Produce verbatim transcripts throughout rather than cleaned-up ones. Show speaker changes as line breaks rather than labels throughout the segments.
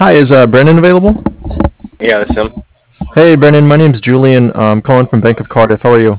Hi, is uh, Brennan available?
Yeah, that's him.
Hey, Brennan, my name's Julian. I'm calling from Bank of Cardiff. How are you?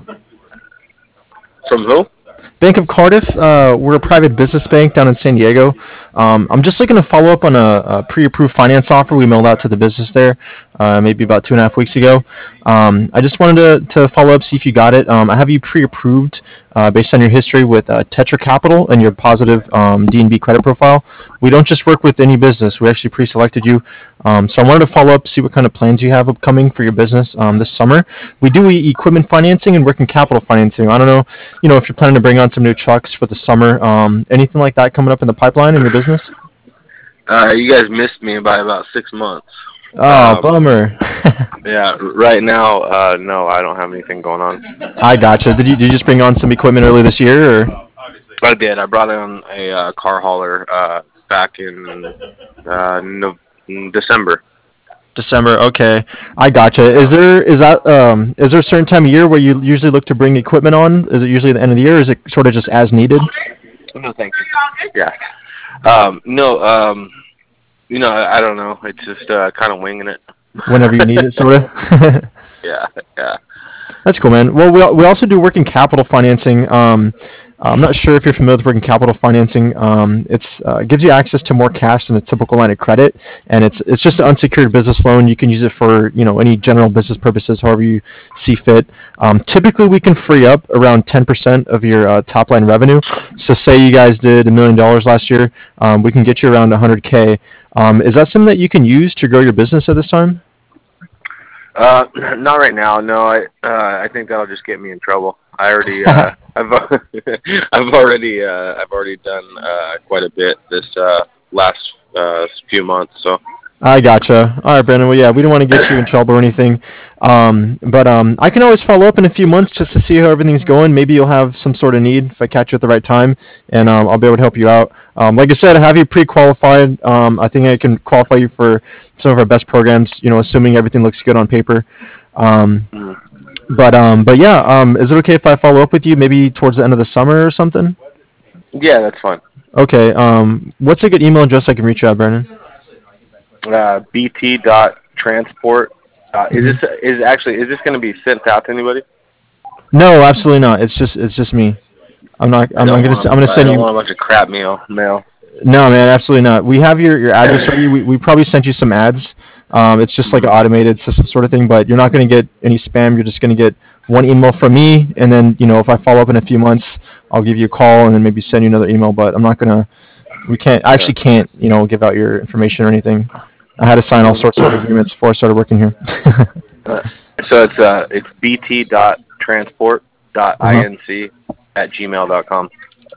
From who?
Bank of Cardiff, uh, we're a private business bank down in San Diego. Um, I'm just looking to follow up on a, a pre-approved finance offer we mailed out to the business there, uh, maybe about two and a half weeks ago. Um, I just wanted to, to follow up, see if you got it. Um, I have you pre-approved uh, based on your history with uh, Tetra Capital and your positive um, D and B credit profile. We don't just work with any business. We actually pre-selected you. Um, so I wanted to follow up, see what kind of plans you have upcoming for your business um, this summer. We do e- equipment financing and working capital financing. I don't know, you know, if you're planning to bring on some new trucks for the summer, um, anything like that coming up in the pipeline in your business?
Uh, you guys missed me by about six months.
Oh,
Um,
bummer.
yeah, right now, uh, no, I don't have anything going on.
I gotcha. Did you did you just bring on some equipment early this year, or?
I did. I brought in a uh, car hauler uh, back in uh, no, December.
December. Okay, I gotcha. Is there is that um is there a certain time of year where you usually look to bring equipment on? Is it usually the end of the year, or is it sort of just as needed?
No, thank you. Yeah. Um, no, um, you know, I, I don't know. It's just uh, kind of winging it.
Whenever you need it, sort of.
Yeah, yeah.
That's cool, man. Well, we, al- we also do working capital financing. Um, I'm not sure if you're familiar with working capital financing. Um, it's uh, it gives you access to more cash than a typical line of credit, and it's it's just an unsecured business loan. You can use it for you know any general business purposes, however you see fit. Um, typically, we can free up around ten percent of your uh, top line revenue. So, say you guys did a million dollars last year, um, we can get you around one hundred k. Um, is that something that you can use to grow your business at this time?
Uh, not right now. No, I uh, I think that'll just get me in trouble. I already uh, I've I've already uh, I've already done uh, quite a bit this uh, last uh, few months. So
I gotcha. All right, Brandon. Well, yeah, we don't want to get you in trouble or anything. Um, but um, I can always follow up in a few months just to see how everything's going. Maybe you'll have some sort of need if I catch you at the right time, and um, I'll be able to help you out. Um, like I said, I have you pre-qualified. Um, I think I can qualify you for some of our best programs. You know, assuming everything looks good on paper. Um,
mm,
but um, but yeah, um, is it okay if I follow up with you maybe towards the end of the summer or something?
yeah, that's fine.
Okay. Um, what's a good email address I can reach you at, Brandon?
Uh, B T dot transport. Uh, is
Mhm.
this is actually is this going to be sent out to anybody?
No, absolutely not. It's just it's just me. I'm not.
I
I'm not
don't
gonna.
want
s- I'm gonna
a, I
send
don't
you.
want a bunch of crap mail. Mail.
No, man, absolutely not. We have your, your address already. We, we probably sent you some ads. Um, it's just like an
Mm,
automated system sort of thing, but you're not going to get any spam. You're just going to get one email from me, and then you know if I follow up in a few months, I'll give you a call and then maybe send you another email. But I'm not gonna. We can't. I
yeah.
actually can't. You know, give out your information or anything. I had to sign all sorts of agreements before I started working here.
Uh, so it's uh it's B T dot transport dot
uh-huh.
inc at gmail dot com.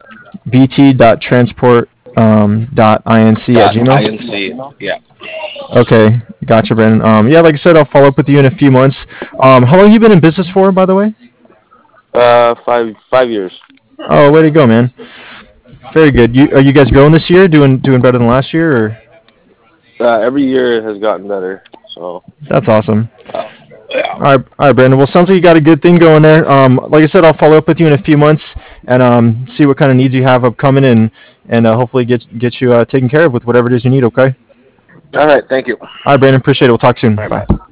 B T dot transport um, dot inc at
Dot
gmail.
inc. Yeah.
Okay, gotcha, Brandon. Um, yeah, like I said, I'll follow up with you in a few months. Um, how long have you been in business for, by the way?
Uh, five five years.
Oh, way to go, man. Very good. You are you guys growing this year? Doing doing better than last year, or
Uh, every year has gotten better. So
that's awesome.
uh, yeah.
All right, all right, Brandon. Well, sounds like you got a good thing going there. Um, like I said, I'll follow up with you in a few months and um, see what kind of needs you have upcoming, and and uh, hopefully get get you uh, taken care of with whatever it is you need. Okay.
All right. Thank you.
All right, Brandon. Appreciate it. We'll talk soon.
All right.
Bye.
Bye.